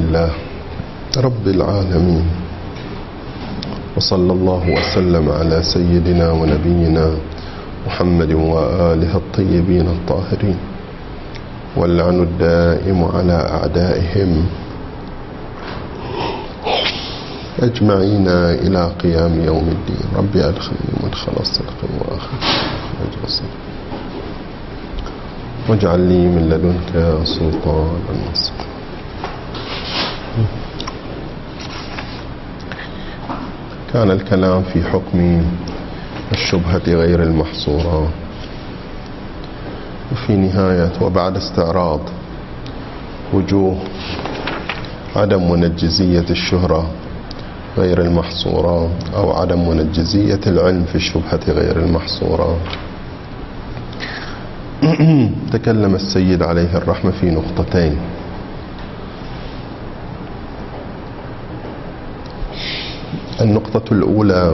لله رب العالمين، وصلى الله وسلم على سيدنا ونبينا محمد وآله الطيبين الطاهرين، واللعن الدائم على أعدائهم أجمعين إلى قيام يوم الدين. ربي أدخلني مدخل الصدق وآخر مجلس، واجعل لي من لدنك سلطانا نصيرا. كان الكلام في حكم الشبهة غير المحصورة، وفي نهاية وبعد استعراض وجوه عدم منجزية الشهرة غير المحصورة أو عدم منجزية العلم في الشبهة غير المحصورة، تكلم السيد عليه الرحمة في نقطتين. النقطة الأولى،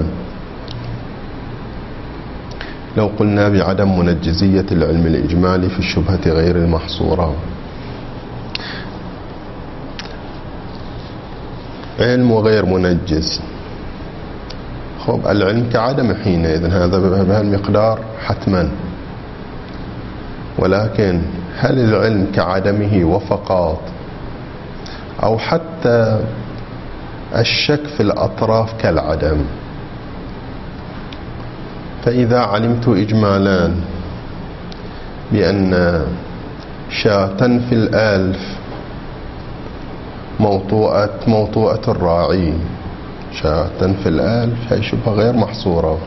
لو قلنا بعدم منجزية العلم الإجمالي في الشبهة غير المحصورة، علم وغير منجز، خب العلم كعدم حينئذ هذا بهالمقدار حتما، ولكن هل العلم كعدمه وفقط، أو حتى الشك في الأطراف كالعدم؟ فإذا علمت إجمالا بأن شاة في الألف موطوءة الراعي، شاة في الألف هي شبهة غير محصورة،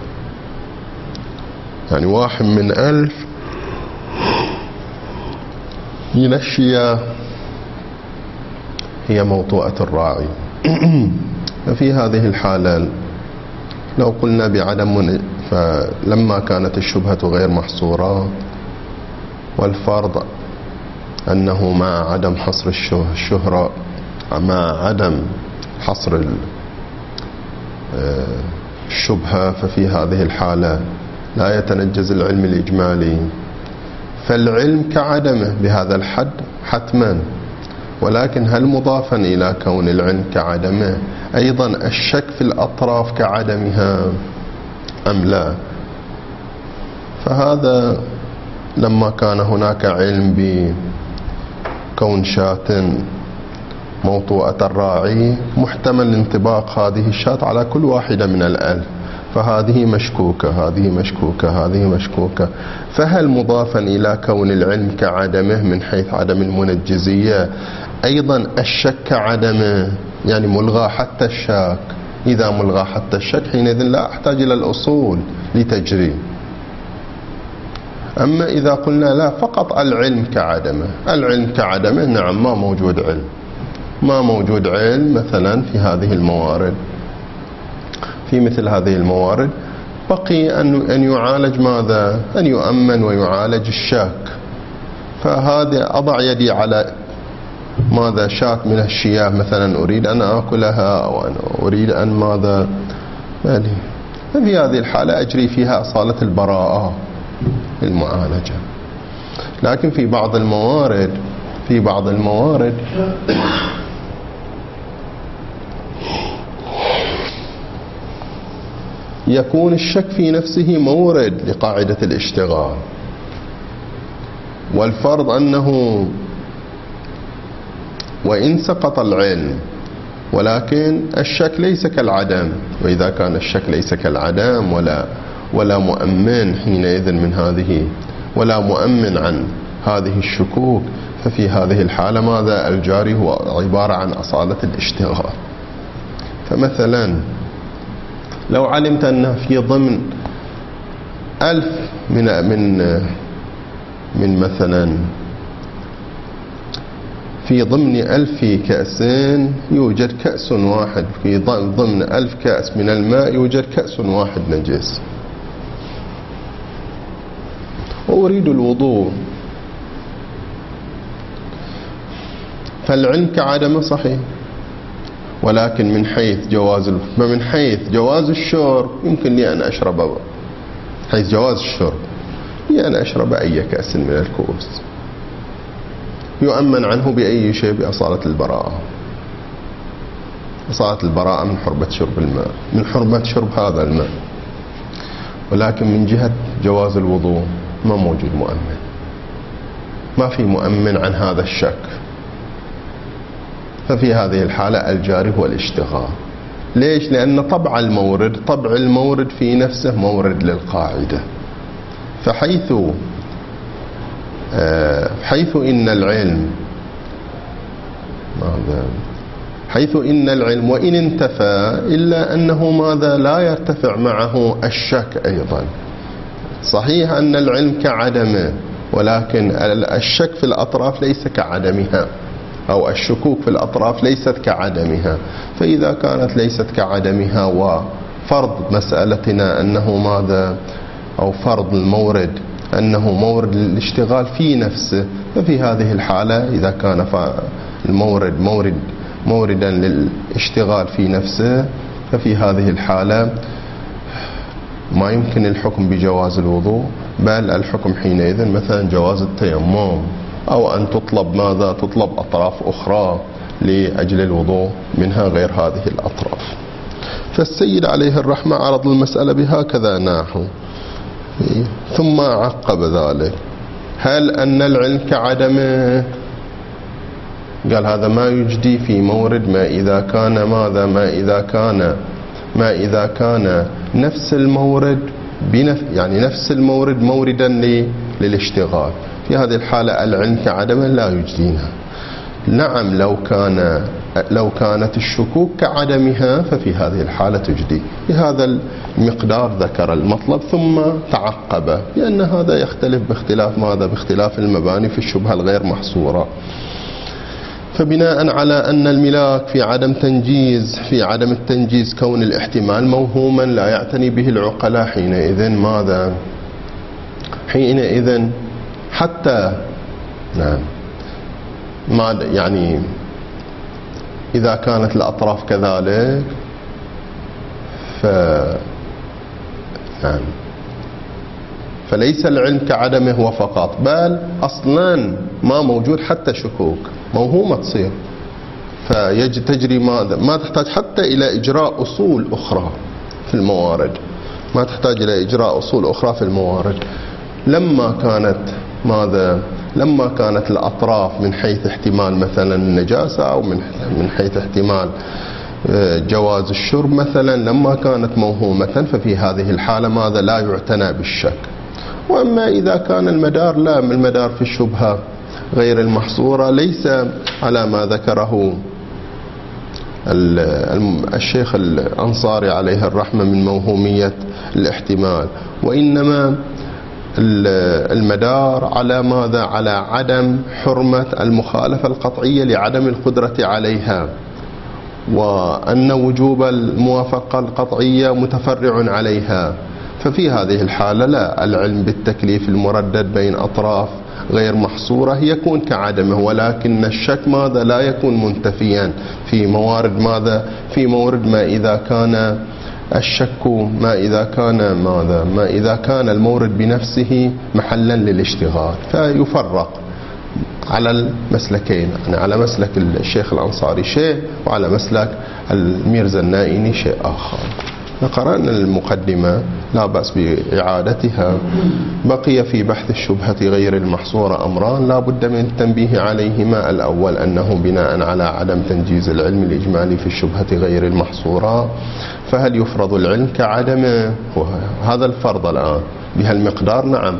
يعني 1 من 1000 من الشياه هي موطوءة الراعي. ففي هذه الحالة لو قلنا بعدم، فلما كانت الشبهة غير محصورة والفرض أنه مع عدم حصر الشهرة، مع عدم حصر الشبهة، ففي هذه الحالة لا يتنجز العلم الإجمالي، فالعلم كعدمه بهذا الحد حتما. ولكن هل مضافا إلى كون العلم كعدمه أيضا الشك في الأطراف كعدمها أم لا؟ فهذا لما كان هناك علم بكون شاة موطوءة الراعي، محتمل انطباق هذه الشاة على كل واحدة من الألف، فهذه مشكوكة، هذه مشكوكة، هذه مشكوكة. فهل مضافا إلى كون العلم كعدمه من حيث عدم المنجزية أيضا الشك كعدمه، يعني ملغى حتى الشك؟ إذا ملغى حتى الشك حينئذ لا أحتاج إلى الأصول لتجري. أما إذا قلنا لا، فقط العلم كعدمه، العلم كعدمه، نعم ما موجود علم، ما موجود علم مثلا في هذه الموارد، في مثل هذه الموارد بقي أن يعالج ماذا؟ أن يؤمن ويعالج الشك. فهذا أضع يدي على ماذا؟ شاة من الشياه مثلا أريد أن أكلها، أو أن أريد أن ماذا، يعني في هذه الحالة أجري فيها أصالة البراءة المعالجة. لكن في بعض الموارد يكون الشك في نفسه مورد لقاعدة الاشتغال، والفرض أنه وإن سقط العلم ولكن الشك ليس كالعدم، وإذا كان الشك ليس كالعدم ولا مؤمن حينئذ من هذه، ولا مؤمن عن هذه الشكوك، ففي هذه الحالة ماذا؟ الجاري هو عبارة عن أصالة الاشتغال. فمثلا لو علمت أن في ضمن 1000 من مثلا في ضمن 1000 كأسين يوجد كأس واحد، في ضمن 1000 كأس من الماء يوجد كأس واحد نجس، وأريد الوضوء، فالعلم كعدمه صحيح، ولكن من حيث جواز الشرب يمكن لي أن أشرب، حيث جواز الشرب لي أن أشرب أي كأس من الكؤوس، يؤمن عنه بأي شيء بأصالة البراءة. وصارت البراءة من حرمة شرب الماء، من حرمة شرب هذا الماء. ولكن من جهة جواز الوضوء ما موجود مؤمن، ما في مؤمن عن هذا الشك. ففي هذه الحالة الجاري هو الاشتغال. ليش؟ لأن طبع المورد في نفسه مورد للقاعدة. فحيث إن العلم وإن انتفى إلا أنه ماذا لا يرتفع معه الشك أيضا. صحيح أن العلم كعدمه، ولكن الشك في الأطراف ليس كعدمها، أو الشكوك في الأطراف ليست كعدمها. فإذا كانت ليست كعدمها وفرض مسألتنا أنه ماذا، أو فرض المورد أنه مورد للاشتغال في نفسه، ففي هذه الحالة إذا كان المورد موردا للاشتغال في نفسه، ففي هذه الحالة ما يمكن الحكم بجواز الوضوء، بل الحكم حينئذ مثلا جواز التيمم، أو أن تطلب أطراف أخرى لأجل الوضوء منها غير هذه الأطراف. فالسيد عليه الرحمة عرض المسألة بهكذا نحو، ثم عقب ذلك: هل أن العلم كعدمه؟ قال هذا ما يجدي في مورد ما إذا كان ماذا، ما إذا كان نفس المورد يعني نفس المورد موردا للاشتغال. في هذه الحالة العلم كعدمه لا يجدينا. نعم لو كانت الشكوك كعدمها ففي هذه الحالة تجدي. بهذا المقدار ذكر المطلب ثم تعقب لأن هذا يختلف باختلاف المباني في الشبهة الغير محصورة. فبناء على أن الملاك في عدم التنجيز كون الاحتمال موهوما لا يعتني به العقلاء، حينئذ حتى يعني إذا كانت الأطراف كذلك فليس العلم كعدمه هو فقط، بل أصلا ما موجود حتى شكوك موهومة تصير. تجري ما تحتاج حتى إلى إجراء أصول أخرى في الموارد، لما كانت الأطراف من حيث احتمال مثلا النجاسة أو من حيث احتمال جواز الشرب مثلا، لما كانت موهومة، ففي هذه الحالة لا يعتنى بالشك. وأما إذا كان المدار في الشبهة غير المحصورة ليس على ما ذكره الشيخ الأنصاري عليه الرحمة من موهومية الاحتمال، وإنما المدار على عدم حرمة المخالفة القطعية لعدم القدرة عليها، وأن وجوب الموافقة القطعية متفرع عليها. ففي هذه الحالة لا، العلم بالتكليف المردد بين أطراف غير محصورة يكون كعدمه، ولكن الشك لا يكون منتفيا في مورد ما إذا كان الشك ما إذا كان المورد بنفسه محلا للاشتغال. فيفرق على المسلكين، يعني على مسلك الشيخ الأنصاري شيء، وعلى مسلك الميرزا النائني شيء آخر. قرأنا المقدمة لا بأس بإعادتها. بقي في بحث الشبهة غير المحصورة أمران لا بد من التنبيه عليهما. الأول أنه بناء على عدم تنجيز العلم الإجمالي في الشبهة غير المحصورة، فهل يفرض العلم كعدمه؟ هذا الفرض الآن بهالمقدار نعم،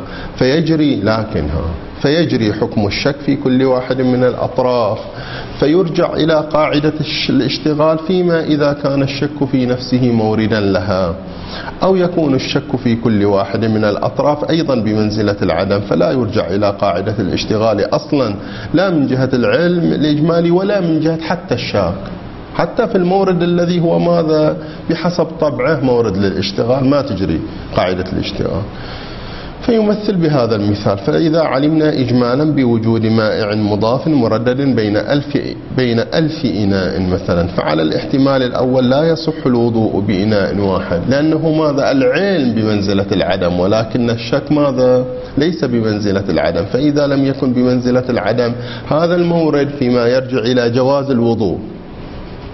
فيجري حكم الشك في كل واحد من الأطراف، فيرجع إلى قاعدة الاشتغال فيما إذا كان الشك في نفسه موردا لها، أو يكون الشك في كل واحد من الأطراف أيضا بمنزلة العدم، فلا يرجع إلى قاعدة الاشتغال أصلا، لا من جهة العلم الإجمالي ولا من جهة حتى الشاك، حتى في المورد الذي هو بحسب طبعه مورد للاشتغال ما تجري قاعدة الاشتغال. فيمثل بهذا المثال: فإذا علمنا إجمالا بوجود مائع مضاف مردد بين 1000 إناء مثلا، فعلى الاحتمال الأول لا يصح الوضوء بإناء واحد، لأنه العلم بمنزلة العدم، ولكن الشك ليس بمنزلة العدم. فإذا لم يكن بمنزلة العدم هذا المورد فيما يرجع إلى جواز الوضوء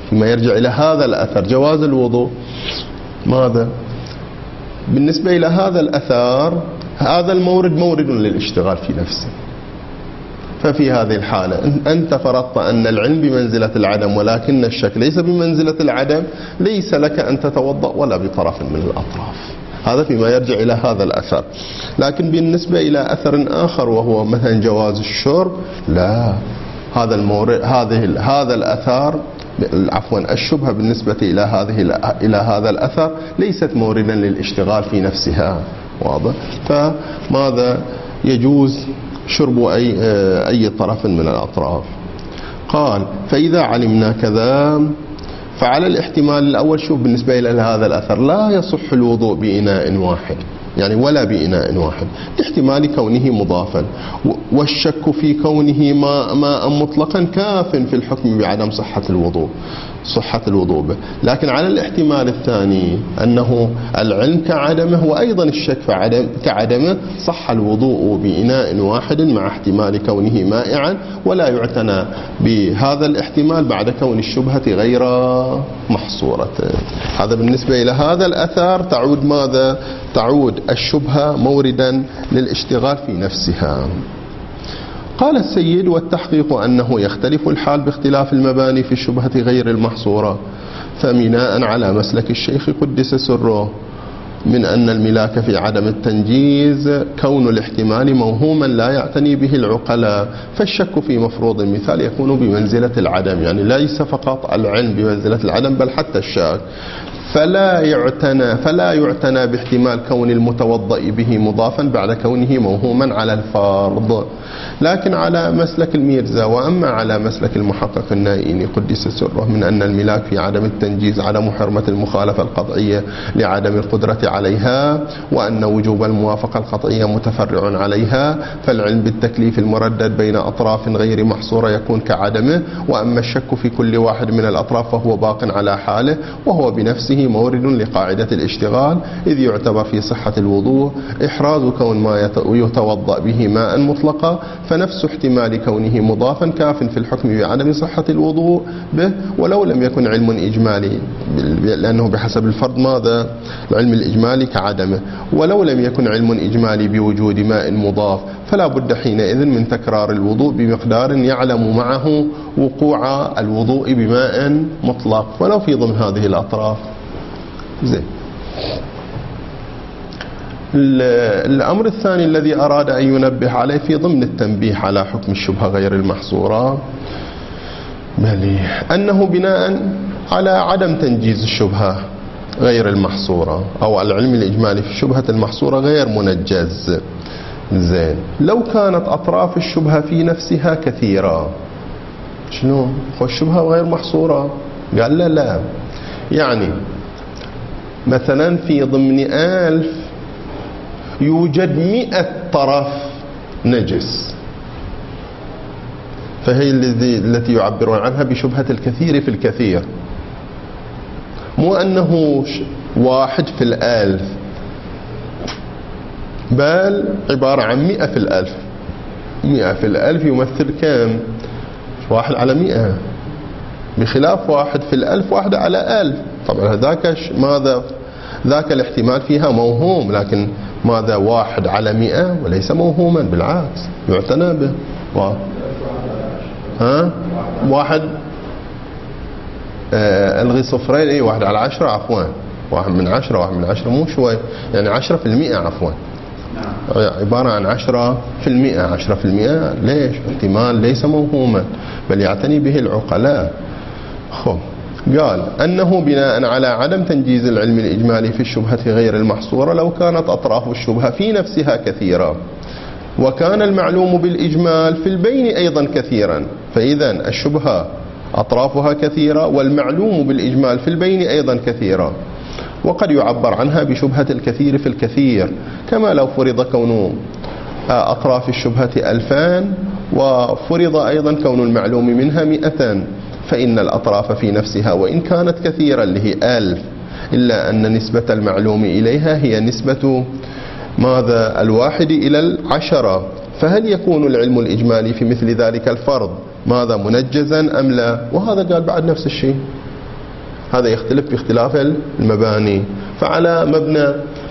فيما يرجع إلى هذا الأثر جواز الوضوء، ماذا بالنسبة إلى هذا الأثر؟ هذا المورد مورد للاشتغال في نفسه. ففي هذه الحالة أنت فرضت أن العلم بمنزلة العدم ولكن الشك ليس بمنزلة العدم، ليس لك أن تتوضأ ولا بطرف من الأطراف. هذا فيما يرجع إلى هذا الأثر. لكن بالنسبة إلى أثر آخر وهو مثلا جواز الشرب، لا، هذا المورد هذا الأثر عفوا الشبهة بالنسبة إلى هذا الأثر ليست موردا للاشتغال في نفسها، واضح؟ فماذا يجوز شرب أي طرف من الأطراف. قال فإذا علمنا كذا فعلى الاحتمال الأول، شوف بالنسبة إلى هذا الأثر لا يصح الوضوء بإناء واحد، يعني ولا بإناء واحد، لاحتمال كونه مضافا، والشك في كونه ماء مطلقا كاف في الحكم بعدم صحة الوضوء به. لكن على الاحتمال الثاني أنه العلم كعدمه وأيضا الشك كعدمه، صح الوضوء بإناء واحد مع احتمال كونه مائعا، ولا يعتنى بهذا الاحتمال بعد كون الشبهة غير محصورة. هذا بالنسبة إلى هذا الأثر تعود ماذا؟ تعود الشبهة موردا للاشتغال في نفسها. قال السيد والتحقيق أنه يختلف الحال باختلاف المباني في الشبهة غير المحصورة، فبناء على مسلك الشيخ قدس سره من أن الملاك في عدم التنجيز كون الاحتمال موهوما لا يعتني به العقلاء، فالشك في مفروض المثال يكون بمنزلة العدم، يعني ليس فقط العلم بمنزلة العدم بل حتى الشك. فلا يعتنى باحتمال كون المتوضأ به مضافا بعد كونه موهوما على الفرض. لكن على مسلك الميرزا وأما على مسلك المحقق النائيني قدس سره من أن الملاك في عدم التنجيز عدم حرمة المخالفة القطعية لعدم القدرة عليها، وأن وجوب الموافقة القطعية متفرع عليها، فالعلم بالتكليف المردد بين أطراف غير محصورة يكون كعدمه، وأما الشك في كل واحد من الأطراف فهو باق على حاله، وهو بنفسه مورد لقاعدة الاشتغال، إذ يعتبر في صحة الوضوء إحراز كون ما يتوضأ به ماء مطلقا، فنفس احتمال كونه مضافا كاف في الحكم بعدم صحة الوضوء به، ولو لم يكن علم إجمالي، لأنه بحسب الفرض ماذا؟ العلم الإجمالي كعدمه، ولو لم يكن علم إجمالي بوجود ماء مضاف فلا بد حينئذ من تكرار الوضوء بمقدار يعلم معه وقوع الوضوء بماء مطلق ولو في ضمن هذه الأطراف. زين. الأمر الثاني الذي أراد أن ينبه عليه في ضمن التنبيه على حكم الشبهة غير المحصورة أنه بناء على عدم تنجيز الشبهة غير المحصورة أو العلم الإجمالي في الشبهة المحصورة غير منجز. زين. لو كانت أطراف الشبهة في نفسها كثيرة، شنو؟ الشبهة غير محصورة؟ قال لا، يعني مثلا في ضمن 1000 يوجد 100 طرف نجس، فهي التي يعبرون عنها بشبهة الكثير في الكثير، مو أنه 1 في 1000 بل عبارة عن 100 في 1000. 100 في 1000 يمثل كم؟ 1 على 100، بخلاف 1 في 1000 1 على 1000. طبعا ماذا ذاك الاحتمال فيها موهوم، لكن ماذا 1 على 100 وليس موهوما، بالعكس يعتنى به. واحد الغي صفرين، اي 1 على 10 عفوا، 1 من 10 1 من 10 مو شوي، يعني 10% عفوا، عبارة عن 10%. 10% ليش؟ احتمال ليس موهوما بل يعتني به العقلاء. خب قال أنه بناء على عدم تنجيز العلم الإجمالي في الشبهة غير المحصورة لو كانت أطراف الشبهة في نفسها كثيرة وكان المعلوم بالإجمال في البين أيضا كثيرا، فإذا الشبهة أطرافها كثيرة والمعلوم بالإجمال في البين أيضا كثيرا، وقد يعبر عنها بشبهة الكثير في الكثير، كما لو فرض كون أطراف الشبهة 2000 وفرض أيضا كون المعلوم منها 200، فإن الأطراف في نفسها وإن كانت كثيرة اللي هي 1000 إلا أن نسبة المعلوم إليها هي نسبة ماذا؟ 1 إلى 10، فهل يكون العلم الإجمالي في مثل ذلك الفرض ماذا؟ منجزا أم لا؟ وهذا قال بعد نفس الشيء، هذا يختلف باختلاف المباني. فعلى مبنى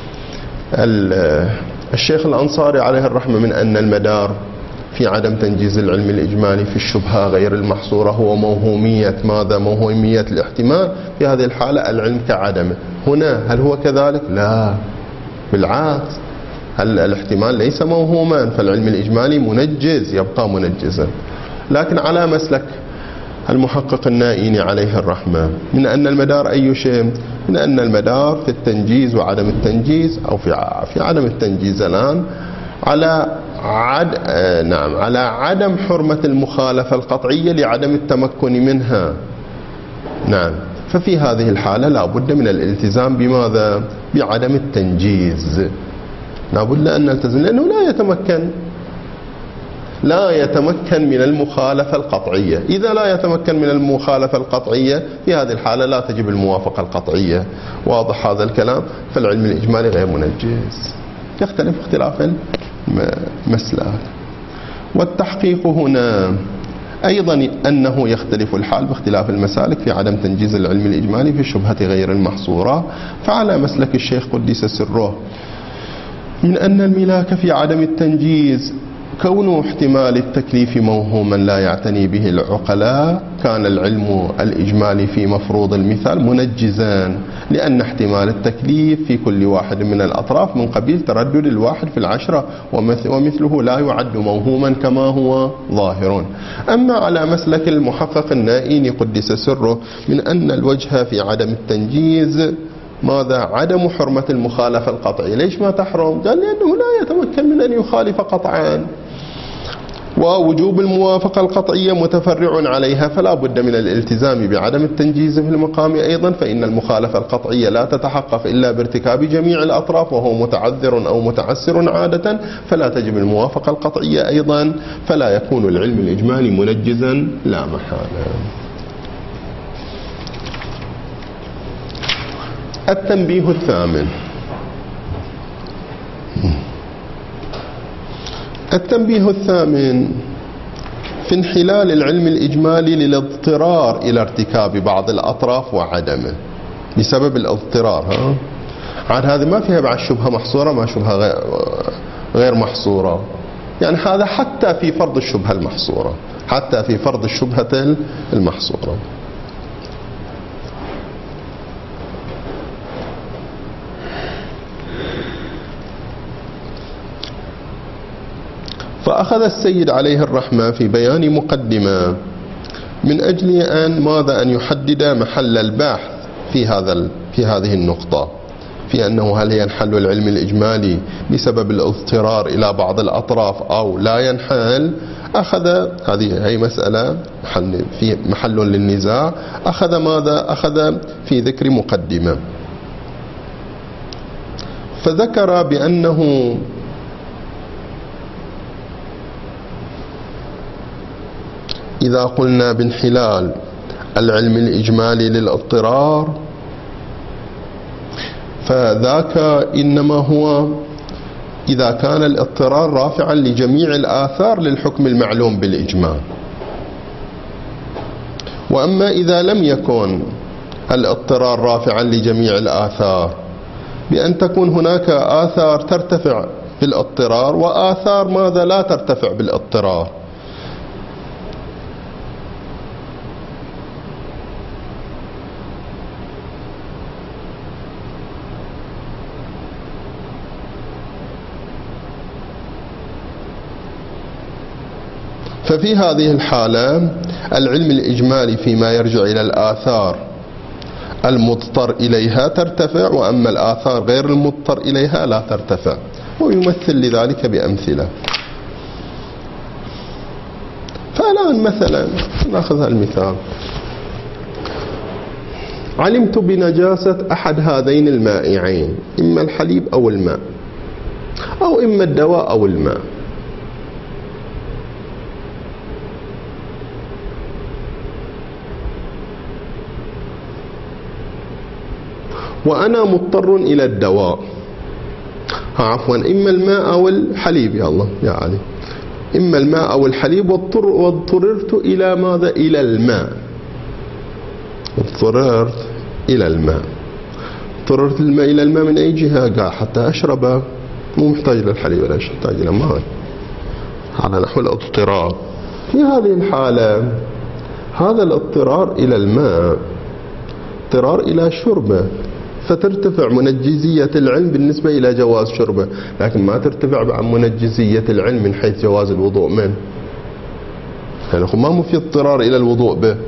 الشيخ الأنصاري عليه الرحمة من أن المدار في عدم تنجيز العلم الإجمالي في الشبهة غير المحصورة هو موهومية ماذا؟ موهومية الاحتمال. في هذه الحالة العلم كعدمه. هنا هل هو كذلك؟ لا، بالعكس، الاحتمال ليس موهوما، فالعلم الإجمالي منجز، يبقى منجزا. لكن على مسلك المحقق النائيني عليه الرحمة من أن المدار أي شيء؟ من أن المدار في التنجيز وعدم التنجيز، أو في عدم التنجيز الآن، على على عدم حرمة المخالفة القطعية لعدم التمكن منها. نعم، ففي هذه الحالة لا بد من الالتزام بماذا؟ بعدم التنجيز. لا بد أن نلتزم، لأنه لا يتمكن من المخالفة القطعية. إذا لا يتمكن من المخالفة القطعية في هذه الحالة لا تجب الموافقة القطعية. واضح هذا الكلام؟ فالعلم الإجمالي غير منجز، يختلف اختلاف المسلك. والتحقيق هنا أيضا أنه يختلف الحال باختلاف المسالك في عدم تنجيز العلم الإجمالي في الشبهة غير المحصورة. فعلى مسلك الشيخ قدس سره من أن الملاك في عدم التنجيز كون احتمال التكليف موهوما لا يعتني به العقلاء، كان العلم الإجمالي في مفروض المثال منجزا، لأن احتمال التكليف في كل واحد من الأطراف من قبيل تردد الواحد في العشرة، ومثله لا يعد موهوما كما هو ظاهر. أما على مسلك المحقق النائيني قدس سره من أن الوجه في عدم التنجيز ماذا؟ عدم حرمة المخالفة القطعية. ليش ما تحرم؟ قال لأنه لا يتمكن من أن يخالف قطعا، ووجوب الموافقة القطعية متفرع عليها، فلا بد من الالتزام بعدم التنجيز في المقام أيضا، فإن المخالفة القطعية لا تتحقق إلا بارتكاب جميع الأطراف، وهو متعذر أو متعسر عادة، فلا تجب الموافقة القطعية أيضا، فلا يكون العلم الإجمالي منجزا لا محالة. التنبيه الثامن. التنبيه الثامن في انحلال العلم الإجمالي للاضطرار إلى ارتكاب بعض الأطراف وعدمه بسبب الاضطرار. عاد هذا ما فيها بعد شبهة محصورة، ما شبهة غير محصورة، يعني هذا حتى في فرض الشبهة المحصورة، حتى في فرض الشبهة المحصورة. فأخذ السيد عليه الرحمة في بيان مقدمة من أجل أن يحدد محل البحث في هذه النقطة، في أنه هل ينحل العلم الإجمالي بسبب الاضطرار إلى بعض الأطراف أو لا ينحل. أخذ هذه مسألة في محل للنزاع. أخذ ماذا؟ أخذ في ذكر مقدمة، فذكر بأنه إذا قلنا بانحلال العلم الإجمالي للاضطرار فذاك إنما هو إذا كان الاضطرار رافعا لجميع الآثار للحكم المعلوم بالإجمال. وأما إذا لم يكن الاضطرار رافعا لجميع الآثار، بأن تكون هناك آثار ترتفع بالاضطرار وآثار ماذا لا ترتفع بالاضطرار. ففي هذه الحالة العلم الإجمالي فيما يرجع إلى الآثار المضطر إليها ترتفع، وأما الآثار غير المضطر إليها لا ترتفع، ويمثل لذلك بأمثلة. فالآن مثلا نأخذ المثال: علمت بنجاسة أحد هذين المائعين، إما الحليب أو الماء، أو إما الدواء أو الماء، وأنا مضطر إلى الدواء، إما الماء أو الحليب، يا الله يا علي، إما الماء أو الحليب، واضطررت إلى ماذا؟ إلى الماء، اضطررت إلى الماء. اضطررت الماء إلى الماء من أي جهة؟ قال حتى أشربه، مو محتاج للحليب ولا محتاج إلى ماء، على نحو الاضطرار. في هذه الحالة هذا الاضطرار إلى الماء اضطرار إلى شربه، فترتفع منجزية العلم بالنسبة إلى جواز شربه، لكن ما ترتفع عن منجزية العلم من حيث جواز الوضوء منه. يعني ما في اضطرار إلى الوضوء به،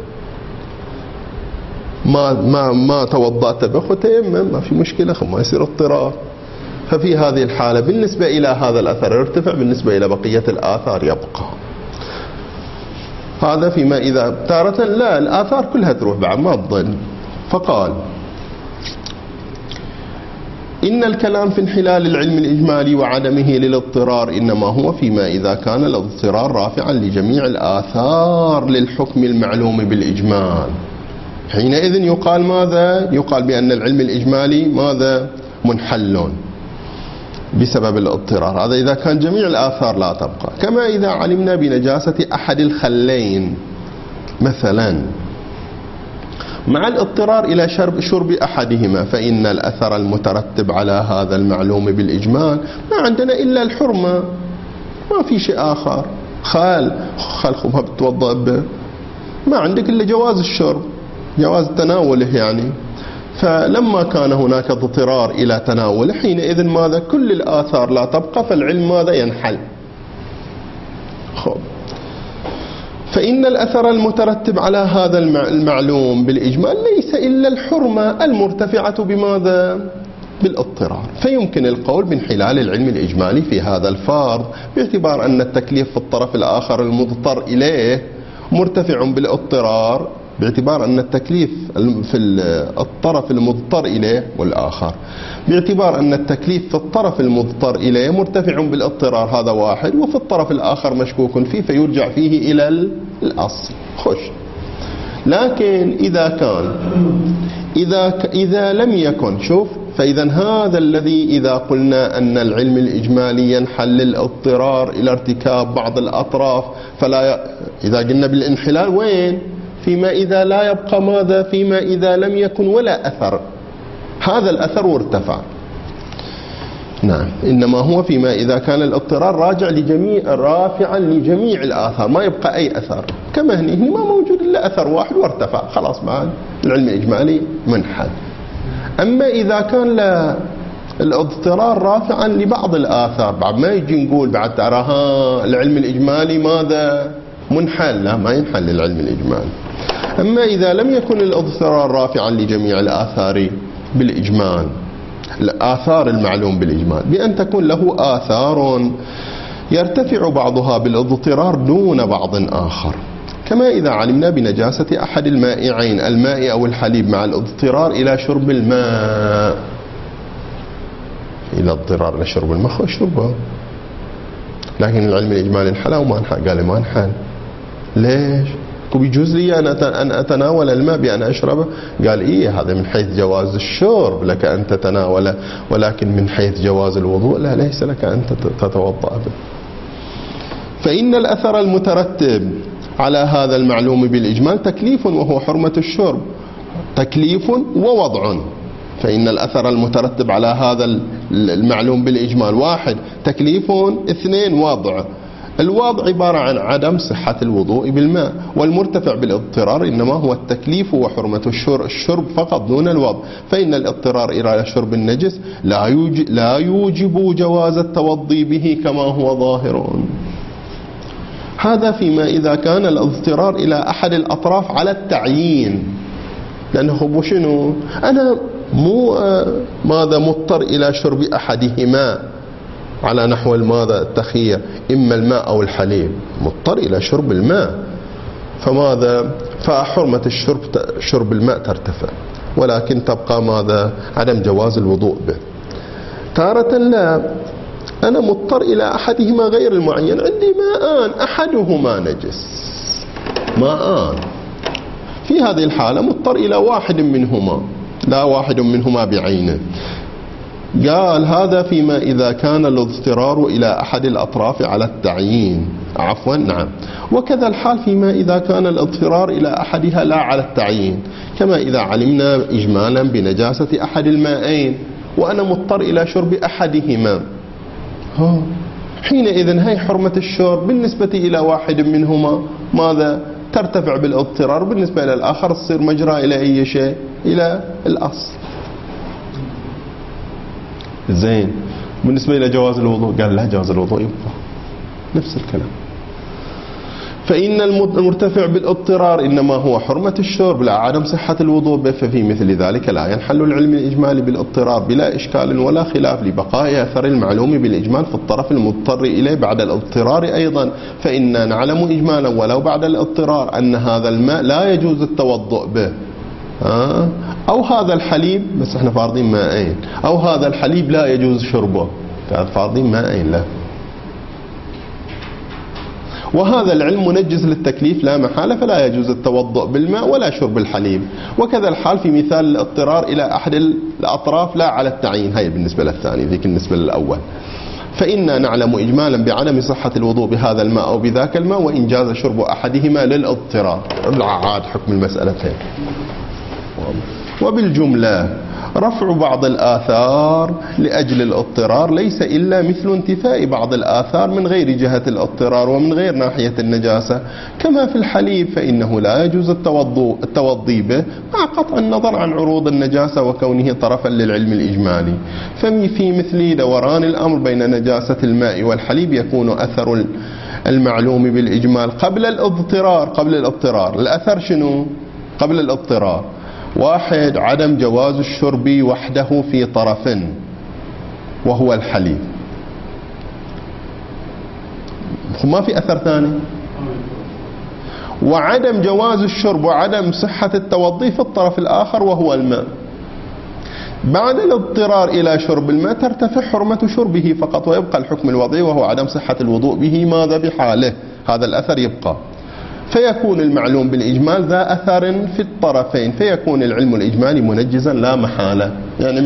ما توضأت به وتيمم، ما في مشكلة، ما يصير اضطرار. ففي هذه الحالة بالنسبة إلى هذا الأثر يرتفع، بالنسبة إلى بقية الآثار يبقى. هذا فيما إذا تارة لا الآثار كلها تروح بعد ما تظل. فقال إن الكلام في انحلال العلم الإجمالي وعدمه للاضطرار إنما هو فيما إذا كان الاضطرار رافعا لجميع الآثار للحكم المعلوم بالإجمال. حينئذ يقال ماذا؟ يقال بأن العلم الإجمالي ماذا؟ منحل بسبب الاضطرار. هذا إذا كان جميع الآثار لا تبقى. كما إذا علمنا بنجاسة أحد الخلين مثلا مع الاضطرار إلى شرب أحدهما، فإن الأثر المترتب على هذا المعلوم بالإجمال ما عندنا إلا الحرمة، ما في شيء آخر. خال خمها بتوضأ به، ما عندك إلا جواز الشرب، جواز تناوله يعني. فلما كان هناك اضطرار إلى تناوله حينئذ ماذا؟ كل الآثار لا تبقى، فالعلم ماذا؟ ينحل. فإن الأثر المترتب على هذا المعلوم بالإجمال ليس إلا الحرمة المرتفعة بماذا؟ بالاضطرار. فيمكن القول بانحلال العلم الإجمالي في هذا الفرض باعتبار أن التكليف في الطرف الآخر المضطر إليه مرتفع بالاضطرار، باعتبار أن التكليف في الطرف المضطر إليه والآخر، باعتبار أن التكليف في الطرف المضطر إليه مرتفع بالاضطرار، هذا واحد، وفي الطرف الآخر مشكوك فيه فيرجع فيه إلى الأصل. لكن إذا لم يكن، شوف، فإذا هذا الذي إذا قلنا أن العلم الإجمالي ينحل الاضطرار إلى ارتكاب بعض الأطراف، إذا قلنا بالانحلال وين؟ فيما إذا لا يبقى ماذا؟ فيما إذا لم يكن ولا أثر، هذا الأثر وارتفع. نعم، إنما هو فيما إذا كان الاضطرار رافعا لجميع الآثار، ما يبقى أي أثر، كما هنا ما موجود إلا أثر واحد وارتفع، خلاص بعد العلم الإجمالي منحل. أما إذا كان الاضطرار رافعا لبعض الآثار، بعد ما يجي نقول بعد تراها العلم الإجمالي ماذا؟ منحل، لا، ما ينحل العلم الإجمالي. أما إذا لم يكن الاضطرار رافعا لجميع الآثار بالإجمال، الآثار المعلوم بالإجمال، بأن تكون له آثار يرتفع بعضها بالاضطرار دون بعض آخر، كما إذا علمنا بنجاسة أحد المائعين، الماء أو الحليب، مع الاضطرار إلى شرب الماء، إلى اضطرار لشرب الماء شربه، لكن العلم الإجمالي انحل أو ما انحل؟ قال ما انحل. ليش؟ وبيجوز لي أن أتناول الماء بأن أشربه؟ قال إيه، هذا من حيث جواز الشرب لك أن تتناوله، ولكن من حيث جواز الوضوء لا، ليس لك أن تتوضأ به. فإن الأثر المترتب على هذا المعلوم بالإجمال تكليف وهو حرمة الشرب، تكليف ووضع. فإن الأثر المترتب على هذا المعلوم بالإجمال: واحد تكليف، اثنين وضع. الوضع عبارة عن عدم صحة الوضوء بالماء، والمرتفع بالاضطرار إنما هو التكليف وحرمة الشرب فقط دون الوضع. فإن الاضطرار إلى شرب النجس لا يوجب جواز التوضي به كما هو ظاهر. هذا فيما إذا كان الاضطرار إلى أحد الأطراف على التعيين، لأنه شنو؟ أنا مو ماذا مضطر إلى شرب أحدهما على نحو ماذا التخيير، إما الماء أو الحليب، مضطر إلى شرب الماء، فماذا؟ فحرمة شرب الماء ترتفع، ولكن تبقى ماذا؟ عدم جواز الوضوء به. تارة لا، أنا مضطر إلى أحدهما غير المعين، عندي ماءان أحدهما نجس، ماءان، في هذه الحالة مضطر إلى واحد منهما، لا واحد منهما بعينه. قال هذا فيما إذا كان الاضطرار إلى أحد الأطراف على التعيين، عفوا نعم، وكذا الحال فيما إذا كان الاضطرار إلى أحدها لا على التعيين، كما إذا علمنا إجمالا بنجاسة أحد المائين وأنا مضطر إلى شرب أحدهما، حينئذ هي حرمة الشرب بالنسبة إلى واحد منهما ماذا؟ ترتفع بالاضطرار، بالنسبة إلى الآخر تصير مجرى إلى أي شيء؟ إلى الأصل. زين. بالنسبة إلى جواز الوضوء قال لا، جواز الوضوء يبقى نفس الكلام. فإن المرتفع بالاضطرار إنما هو حرمة الشرب لا عدم صحة الوضوء به، ففي مثل ذلك لا ينحل العلم الإجمالي بالاضطرار بلا إشكال ولا خلاف لبقاء أثر المعلوم بالإجمال في الطرف المضطر إليه بعد الاضطرار أيضا، فإننا نعلم إجمالا ولو بعد الاضطرار أن هذا الماء لا يجوز التوضؤ به، أو هذا الحليب، بس احنا فارضين مائين، أو هذا الحليب لا يجوز شربه، فارضين مائين له. وهذا العلم منجز للتكليف لا محالة، فلا يجوز التوضؤ بالماء ولا شرب الحليب. وكذا الحال في مثال الاضطرار إلى أحد الأطراف لا على التعيين، هي بالنسبة للثاني، ذيك بالنسبة للأول. فإنا نعلم إجمالا بعدم صحة الوضوء بهذا الماء أو بذاك الماء، وإن جاز شرب أحدهما للاضطرار. عاد حكم المسألتين. وبالجملة رفع بعض الآثار لأجل الاضطرار ليس إلا مثل انتفاء بعض الآثار من غير جهة الاضطرار ومن غير ناحية النجاسة، كما في الحليب فإنه لا يجوز التوضي به مع قطع النظر عن عروض النجاسة وكونه طرفا للعلم الإجمالي. ففي مثل دوران الأمر بين نجاسة الماء والحليب يكون أثر المعلوم بالإجمال قبل الاضطرار. الأثر شنو؟ قبل الاضطرار. واحد، عدم جواز الشرب وحده في طرف وهو الحليب، ما في أثر ثاني. وعدم جواز الشرب وعدم صحة التوضي في الطرف الآخر وهو الماء. بعد الاضطرار إلى شرب الماء ترتفع حرمة شربه فقط، ويبقى الحكم الوضعي وهو عدم صحة الوضوء به ماذا بحاله، هذا الأثر يبقى. فيكون المعلوم بالإجمال ذا أثر في الطرفين، فيكون العلم الإجمالي منجزا لا محالة. يعني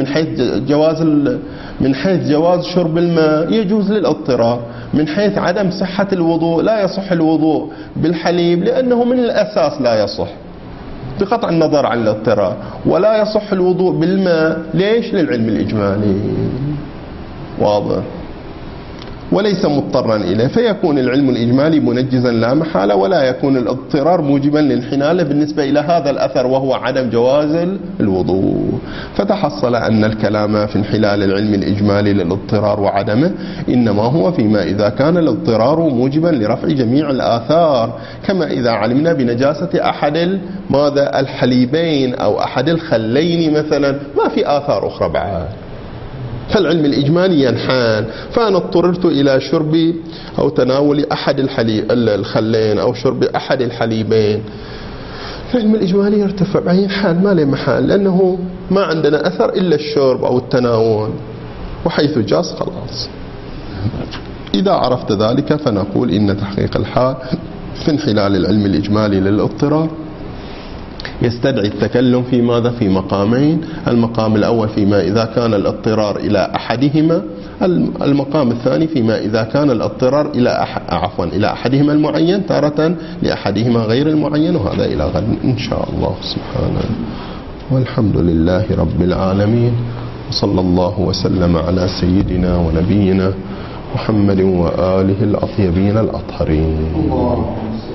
من حيث جواز شرب الماء يجوز للاضطرار، من حيث عدم صحة الوضوء لا يصح الوضوء بالحليب لأنه من الأساس لا يصح بقطع النظر عن الاضطرار، ولا يصح الوضوء بالماء ليش؟ للعلم الإجمالي. واضح؟ وليس مضطرا إليه، فيكون العلم الإجمالي منجزا لا محالة، ولا يكون الاضطرار موجبا للحنالة بالنسبة إلى هذا الأثر وهو عدم جواز الوضوء. فتحصل أن الكلام في انحلال العلم الإجمالي للاضطرار وعدمه إنما هو فيما إذا كان الاضطرار موجبا لرفع جميع الآثار، كما إذا علمنا بنجاسة أحد الحليبين أو أحد الخلين مثلا، ما في آثار أخرى بعد، فالعلم الإجمالي ينحال. فأنا اضطررت إلى شرب أو تناول أحد الخلين أو شرب أحد الحليبين، العلم الإجمالي يرتفع بأي حال، ما له محال، لأنه ما عندنا أثر إلا الشرب أو التناول، وحيث جاز خلاص. إذا عرفت ذلك فنقول إن تحقيق الحال في انحلال العلم الإجمالي للاضطرار يستدعي التكلم في ماذا؟ في مقامين. المقام الأول فيما إذا كان الاضطرار إلى أحدهما، المقام الثاني فيما إذا كان الاضطرار إلى أحدهما المعين تارة لأحدهما غير المعين، وهذا إلى غد إن شاء الله سبحانه. والحمد لله رب العالمين، وصلى الله وسلم على سيدنا ونبينا محمد وآله الأطيبين الأطهرين.